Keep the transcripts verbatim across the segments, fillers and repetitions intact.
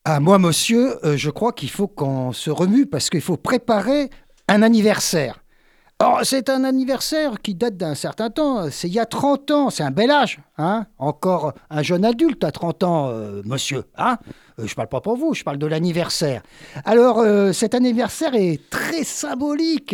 Ah, moi, monsieur, euh, je crois qu'il faut qu'on se remue parce qu'il faut préparer un anniversaire. Or, c'est un anniversaire qui date d'un certain temps. C'est il y a trente ans. C'est un bel âge, hein. Encore un jeune adulte à trente ans, euh, monsieur, hein. Euh, je parle pas pour vous, je parle de l'anniversaire. Alors, euh, cet anniversaire est très symbolique.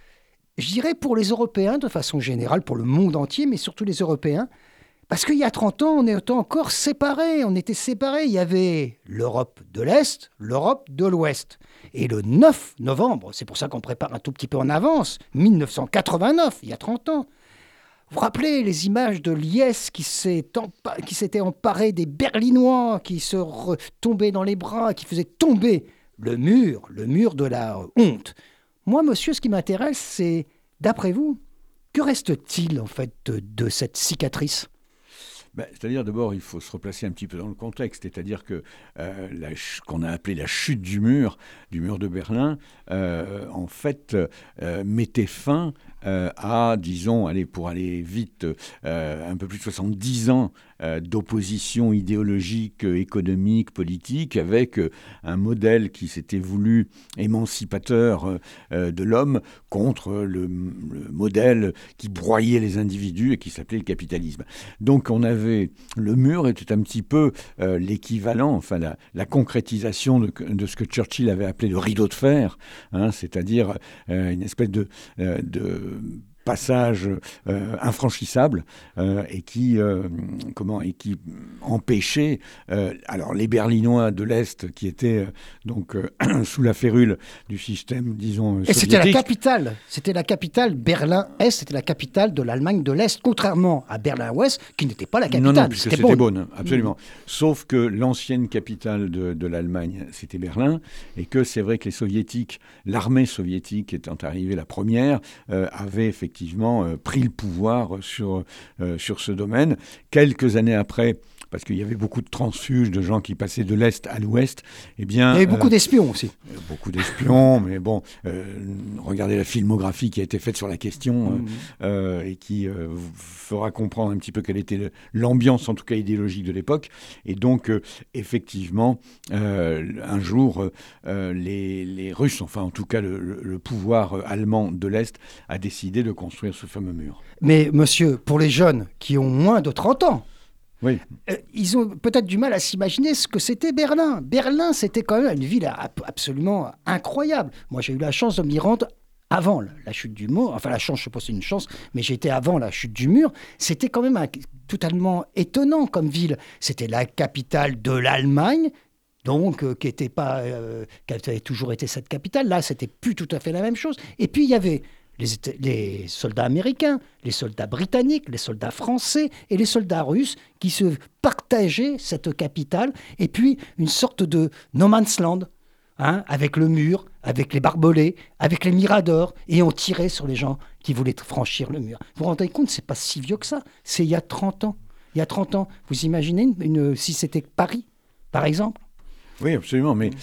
Je dirais pour les Européens, de façon générale, pour le monde entier, mais surtout les Européens. Parce qu'il y a trente ans, on était encore séparés. On était séparés. Il y avait l'Europe de l'Est, l'Europe de l'Ouest. Et le neuf novembre, c'est pour ça qu'on prépare un tout petit peu en avance, mille neuf cent quatre-vingt-neuf, il y a trente ans. Vous vous rappelez les images de Liesse qui, s'est empa- qui s'était emparé des Berlinois, qui se retombaient dans les bras, qui faisaient tomber le mur, le mur de la honte. Moi, monsieur, ce qui m'intéresse, c'est, d'après vous, que reste-t-il en fait de, de cette cicatrice ? Ben, c'est-à-dire, d'abord, il faut se replacer un petit peu dans le contexte. C'est-à-dire que euh, la ch- qu'on a appelé la chute du mur, du mur de Berlin, euh, en fait, euh, mettait fin euh, à, disons, allez, pour aller vite, euh, un peu plus de soixante-dix ans euh, d'opposition idéologique, économique, politique, avec euh, un modèle qui s'était voulu émancipateur euh, de l'homme contre le, le modèle qui broyait les individus et qui s'appelait le capitalisme. Donc, on avait le mur était un petit peu euh, l'équivalent, enfin la, la concrétisation de, de ce que Churchill avait appelé le rideau de fer, hein, c'est-à-dire euh, une espèce de, euh, de passage euh, infranchissable euh, et qui euh, comment et qui empêchait euh, alors les Berlinois de l'Est qui étaient euh, donc euh, sous la férule du système, disons, soviétique. Et c'était la capitale, c'était la capitale Berlin-Est, c'était la capitale de l'Allemagne de l'Est, contrairement à Berlin-Ouest qui n'était pas la capitale. Non, non, puisque c'était c'était Bonn, Bonn, absolument. Mmh. Sauf que l'ancienne capitale de, de l'Allemagne, c'était Berlin, et que c'est vrai que les soviétiques, l'armée soviétique étant arrivée la première, euh, avait effectivement effectivement euh, pris le pouvoir sur, euh, sur ce domaine. Quelques années après, parce qu'il y avait beaucoup de transfuges, de gens qui passaient de l'Est à l'Ouest, eh bien... Il y avait beaucoup euh, d'espions aussi. Beaucoup d'espions, mais bon, euh, regardez la filmographie qui a été faite sur la question mmh. euh, et qui euh, vous fera comprendre un petit peu quelle était le, l'ambiance, en tout cas idéologique de l'époque. Et donc, euh, effectivement, euh, un jour, euh, les, les Russes, enfin en tout cas le, le, le pouvoir allemand de l'Est, a décidé de construire ce fameux mur. Mais monsieur, pour les jeunes qui ont moins de trente ans, oui. Euh, ils ont peut-être du mal à s'imaginer ce que c'était Berlin. Berlin, c'était quand même une ville absolument incroyable. Moi, j'ai eu la chance de m'y rendre avant la chute du mur. Enfin, la chance, je ne sais pas si c'est une chance, mais j'étais avant la chute du mur. C'était quand même un, totalement étonnant comme ville. C'était la capitale de l'Allemagne, donc euh, qui était pas, euh, qui avait toujours été cette capitale. Là, c'était plus tout à fait la même chose. Et puis, il y avait... Les, les soldats américains, les soldats britanniques, les soldats français et les soldats russes qui se partageaient cette capitale, et puis une sorte de no man's land, hein, avec le mur, avec les barbelés, avec les miradors, et on tirait sur les gens qui voulaient franchir le mur. Vous vous rendez compte, c'est pas si vieux que ça, c'est il y a trente ans. Il y a trente ans, vous imaginez une, une, si c'était Paris, par exemple ? Oui, absolument, mais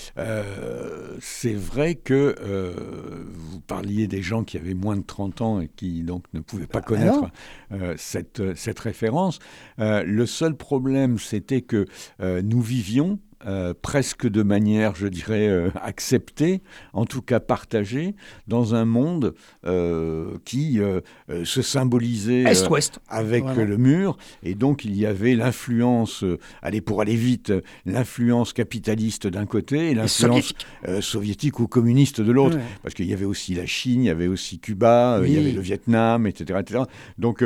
euh, c'est vrai que euh, vous parliez des gens qui avaient moins de trente ans et qui donc ne pouvaient pas connaître euh, cette, cette référence. Euh, le seul problème, c'était que euh, nous vivions Euh, presque de manière, je dirais, euh, acceptée, en tout cas partagée, dans un monde euh, qui euh, euh, se symbolisait euh, Est-Ouest. avec Vraiment. le mur, et donc il y avait l'influence, euh, allez, pour aller vite, l'influence capitaliste d'un côté et l'influence soviétique. Euh, soviétique ou communiste de l'autre, Ouais. parce qu'il y avait aussi la Chine, il y avait aussi Cuba, euh, Oui. il y avait le Vietnam, et cetera, et cetera. Donc,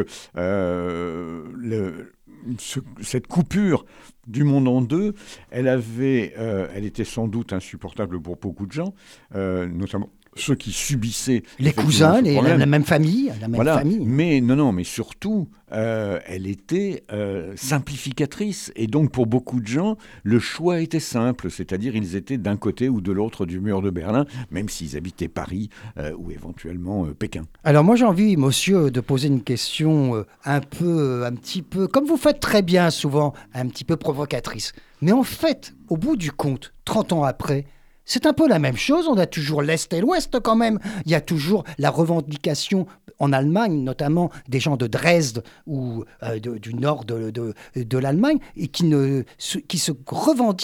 euh, le... Ce, cette coupure du monde en deux, elle avait, euh, elle était sans doute insupportable pour beaucoup de gens, euh, notamment ceux qui subissaient Les cousins, les, la, la même famille, la même voilà. famille. Mais non, non, mais surtout, euh, elle était euh, simplificatrice, et donc pour beaucoup de gens, le choix était simple, c'est-à-dire ils étaient d'un côté ou de l'autre du mur de Berlin, même s'ils habitaient Paris euh, ou éventuellement euh, Pékin. Alors moi j'ai envie, monsieur, de poser une question euh, un peu, un petit peu, comme vous faites très bien souvent, un petit peu provocatrice. Mais en fait, au bout du compte, trente ans après, c'est un peu la même chose, on a toujours l'Est et l'Ouest quand même. Il y a toujours la revendication en Allemagne, notamment des gens de Dresde ou euh, de, du nord de, de, de l'Allemagne, et qui, ne, qui se revendiquent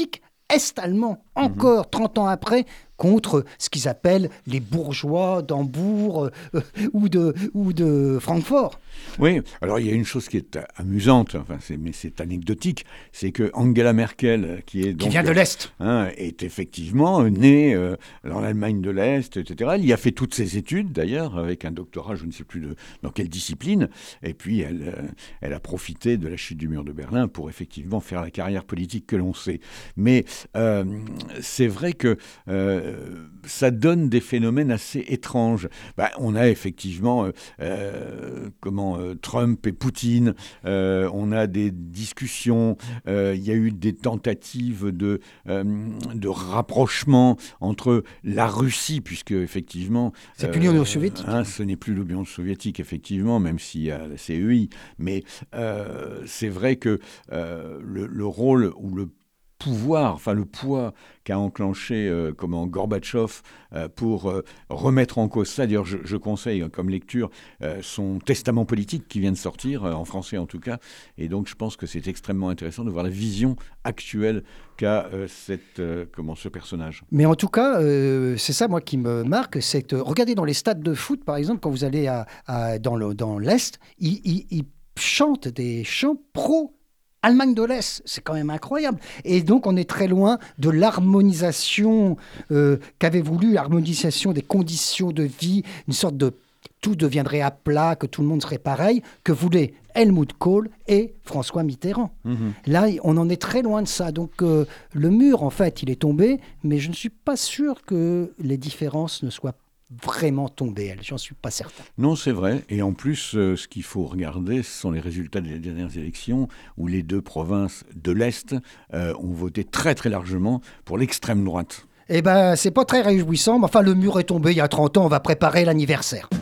est-allemand, encore mmh. trente ans après, contre ce qu'ils appellent les bourgeois d'Hambourg euh, ou, de, ou de Francfort. Oui, alors il y a une chose qui est amusante, enfin, c'est, mais c'est anecdotique, c'est que Angela Merkel, qui est donc, qui vient de l'Est, hein, est effectivement née euh, dans l'Allemagne de l'Est, et cetera. Elle y a fait toutes ses études, d'ailleurs, avec un doctorat, je ne sais plus de, dans quelle discipline, et puis elle, euh, elle a profité de la chute du mur de Berlin pour effectivement faire la carrière politique que l'on sait. Mais euh, c'est vrai que euh, ça donne des phénomènes assez étranges. Bah, on a effectivement, euh, euh, comment, euh, Trump et Poutine, euh, on a des discussions, euh, il y a eu des tentatives de, euh, de rapprochement entre la Russie, puisque effectivement... C'est euh, plus l'Union soviétique. Hein, ce n'est plus l'Union soviétique, effectivement, même s'il y a la C E I, mais euh, c'est vrai que euh, le, le rôle ou le pouvoir, enfin le poids qu'a enclenché euh, comment Gorbatchev euh, pour euh, remettre en cause ça. D'ailleurs, je, je conseille hein, comme lecture euh, son testament politique qui vient de sortir, euh, en français en tout cas. Et donc, je pense que c'est extrêmement intéressant de voir la vision actuelle qu'a euh, cette, euh, comment, ce personnage. Mais en tout cas, euh, c'est ça, moi, qui me marque. C'est, euh, regardez dans les stades de foot, par exemple, quand vous allez à, à, dans, le, dans l'Est, ils, ils, ils chantent des chants pro Allemagne de l'Est, c'est quand même incroyable. Et donc, on est très loin de l'harmonisation euh, qu'avait voulu, l'harmonisation des conditions de vie, une sorte de tout deviendrait à plat, que tout le monde serait pareil, que voulaient Helmut Kohl et François Mitterrand. Mmh. Là, on en est très loin de ça. Donc, euh, le mur, en fait, il est tombé, mais je ne suis pas sûr que les différences ne soient vraiment tombées. J'en suis pas certain. Non, c'est vrai. Et en plus, euh, ce qu'il faut regarder, ce sont les résultats des dernières élections où les deux provinces de l'Est euh, ont voté très très largement pour l'extrême droite. Eh bien, c'est pas très réjouissant, mais enfin, le mur est tombé il y a trente ans, on va préparer l'anniversaire.